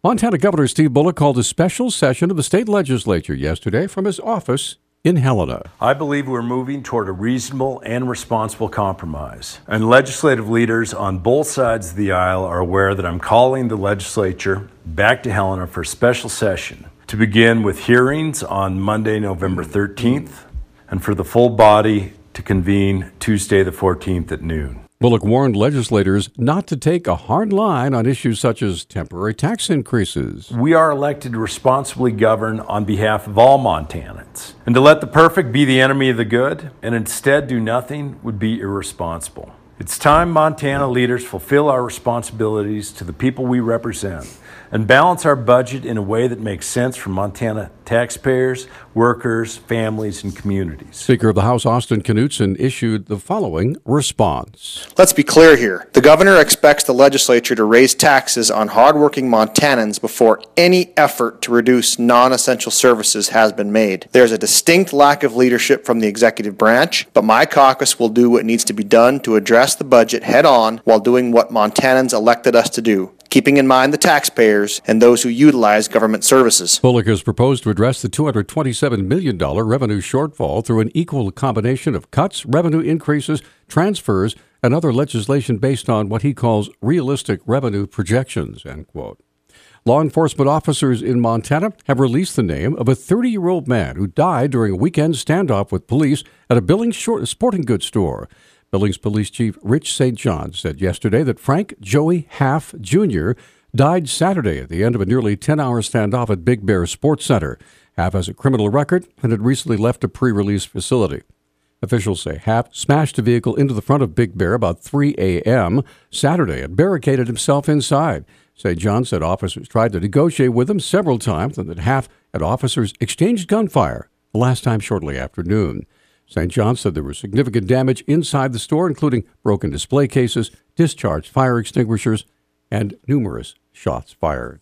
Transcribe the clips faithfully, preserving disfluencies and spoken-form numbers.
Montana Governor Steve Bullock called a special session of the state legislature yesterday from his office in Helena. I believe we're moving toward a reasonable and responsible compromise. And legislative leaders on both sides of the aisle are aware that I'm calling the legislature back to Helena for a special session to begin with hearings on Monday, November thirteenth, and for the full body to convene Tuesday the fourteenth at noon. Bullock warned legislators not to take a hard line on issues such as temporary tax increases. We are elected to responsibly govern on behalf of all Montanans. And to let the perfect be the enemy of the good and instead do nothing would be irresponsible. It's time Montana leaders fulfill our responsibilities to the people we represent and balance our budget in a way that makes sense for Montana taxpayers, workers, families, and communities. Speaker of the House Austin Knudsen issued the following response. Let's be clear here. The governor expects the legislature to raise taxes on hardworking Montanans before any effort to reduce non-essential services has been made. There's a distinct lack of leadership from the executive branch, but my caucus will do what needs to be done to address the budget head on while doing what Montanans elected us to do, keeping in mind the taxpayers and those who utilize government services. Bullock has proposed to address the two hundred twenty-seven million dollars revenue shortfall through an equal combination of cuts, revenue increases, transfers, and other legislation based on what he calls realistic revenue projections, end quote. Law enforcement officers in Montana have released the name of a thirty-year-old man who died during a weekend standoff with police at a Billings sporting goods store. Billings Police Chief Rich Saint John said yesterday that Frank Joey Half Junior died Saturday at the end of a nearly ten-hour standoff at Big Bear Sports Center. Half has a criminal record and had recently left a pre-release facility. Officials say Half smashed a vehicle into the front of Big Bear about three a.m. Saturday and barricaded himself inside. Saint John said officers tried to negotiate with him several times and that Half and officers exchanged gunfire, the last time shortly after noon. Saint John said there was significant damage inside the store, including broken display cases, discharged fire extinguishers, and numerous shots fired.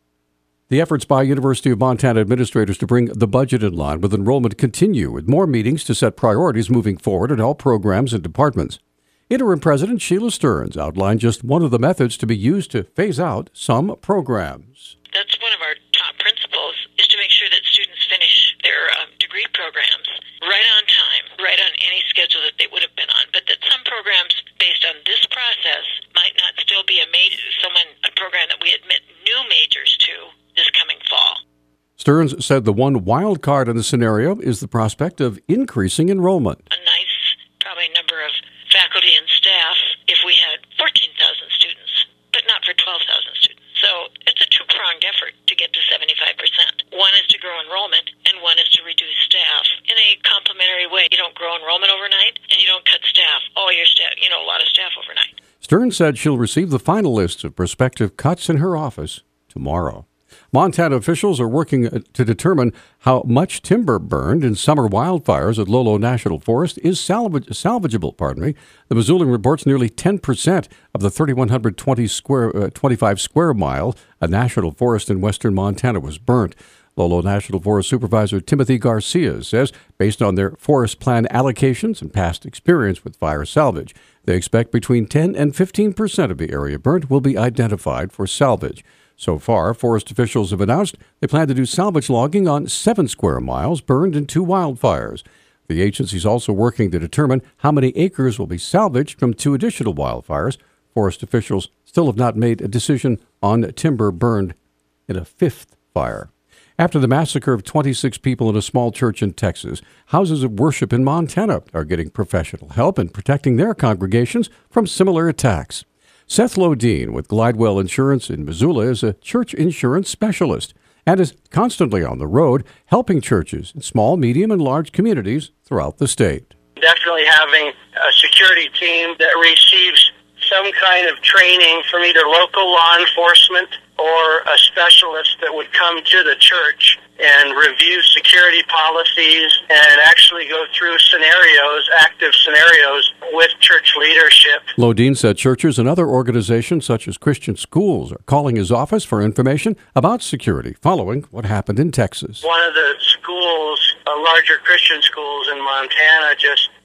The efforts by University of Montana administrators to bring the budget in line with enrollment continue, with more meetings to set priorities moving forward in all programs and departments. Interim President Sheila Stearns outlined just one of the methods to be used to phase out some programs. That's one of our top principles, is to make sure that students finish their um, degree programs right on time, right on any schedule that they would have been on, but that some programs, based on this process, might not still be a major, someone, a program that we admit new majors to this coming fall. Stearns said the one wild card in the scenario is the prospect of increasing enrollment. A nice, probably number of faculty and staff if we had fourteen thousand students, but not for twelve thousand students. So it's a two-pronged effort to get to seventy-five percent. One is to grow enrollment, and one is to reduce staff in a complementary way. You don't grow enrollment overnight, and you don't cut staff, all your staff, you know, a lot of staff overnight. Stearns said she'll receive the final list of prospective cuts in her office tomorrow. Montana officials are working to determine how much timber burned in summer wildfires at Lolo National Forest is salvage, salvageable. Pardon me. The Missoulian reports nearly ten percent of the three thousand one hundred twenty square, uh, twenty-five square miles a national forest in western Montana was burnt. Lolo National Forest Supervisor Timothy Garcia says, based on their forest plan allocations and past experience with fire salvage, they expect between ten and fifteen percent of the area burnt will be identified for salvage. So far, forest officials have announced they plan to do salvage logging on seven square miles burned in two wildfires. The agency is also working to determine how many acres will be salvaged from two additional wildfires. Forest officials still have not made a decision on timber burned in a fifth fire. After the massacre of twenty-six people in a small church in Texas, houses of worship in Montana are getting professional help in protecting their congregations from similar attacks. Seth Lodine with Glidewell Insurance in Missoula is a church insurance specialist and is constantly on the road helping churches in small, medium, and large communities throughout the state. Definitely having a security team that receives some kind of training from either local law enforcement or a specialist that would come to the church and review security policies and actually go through scenarios, active scenarios, with church leadership. Lodine said churches and other organizations such as Christian schools are calling his office for information about security following what happened in Texas. One of the schools, uh, larger Christian schools in Montana, just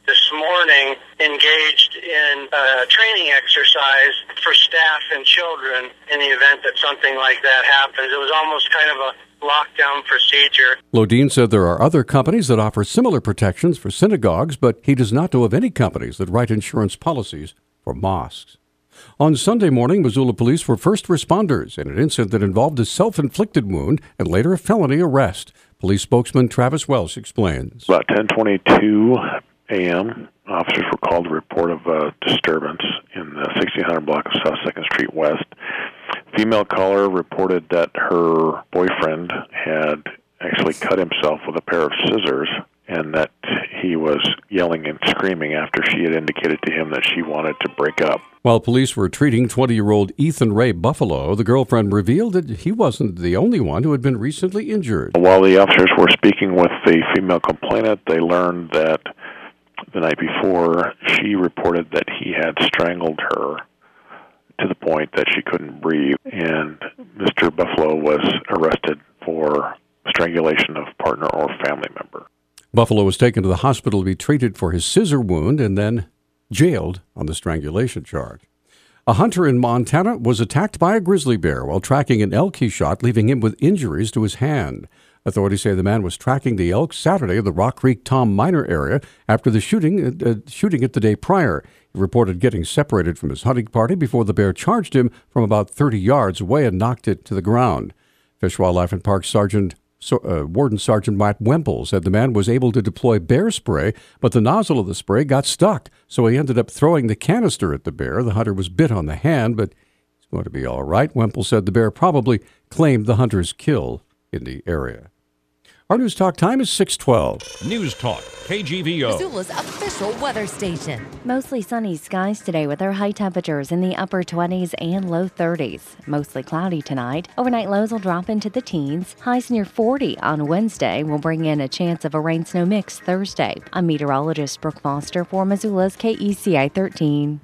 this morning engaged in a training exercise for staff and children in the event that something like that happens. It was almost kind of a lockdown procedure. Lodeen said there are other companies that offer similar protections for synagogues, but he does not know of any companies that write insurance policies for mosques. On Sunday morning, Missoula police were first responders in an incident that involved a self-inflicted wound and later a felony arrest. Police spokesman Travis Welsh explains. About ten twenty-two a.m., officers were called to report of a disturbance in the sixteen hundred block of South second Street West. Female caller reported that her boyfriend had actually cut himself with a pair of scissors and that he was yelling and screaming after she had indicated to him that she wanted to break up. While police were treating twenty-year-old Ethan Ray Buffalo, the girlfriend revealed that he wasn't the only one who had been recently injured. While the officers were speaking with the female complainant, they learned that the night before she reported that he had strangled her to the point that she couldn't breathe, and Mister Buffalo was arrested for strangulation of partner or family member. Buffalo was taken to the hospital to be treated for his scissor wound and then jailed on the strangulation charge. A hunter in Montana was attacked by a grizzly bear while tracking an elk he shot, leaving him with injuries to his hand. Authorities say the man was tracking the elk Saturday in the Rock Creek Tom Minor area after the shooting, uh, shooting it the day prior. He reported getting separated from his hunting party before the bear charged him from about thirty yards away and knocked it to the ground. Fish, Wildlife, and Parks Sergeant So, uh, Warden Sergeant Matt Wemple said the man was able to deploy bear spray, but the nozzle of the spray got stuck, so he ended up throwing the canister at the bear. The hunter was bit on the hand, but he's going to be all right. Wemple said the bear probably claimed the hunter's kill in the area. Our News Talk time is six twelve. News Talk, K G V O. Missoula's official weather station. Mostly sunny skies today with our high temperatures in the upper twenties and low thirties. Mostly cloudy tonight. Overnight lows will drop into the teens. Highs near forty on Wednesday will bring in a chance of a rain-snow mix Thursday. I'm meteorologist Brooke Foster for Missoula's K E C I thirteen.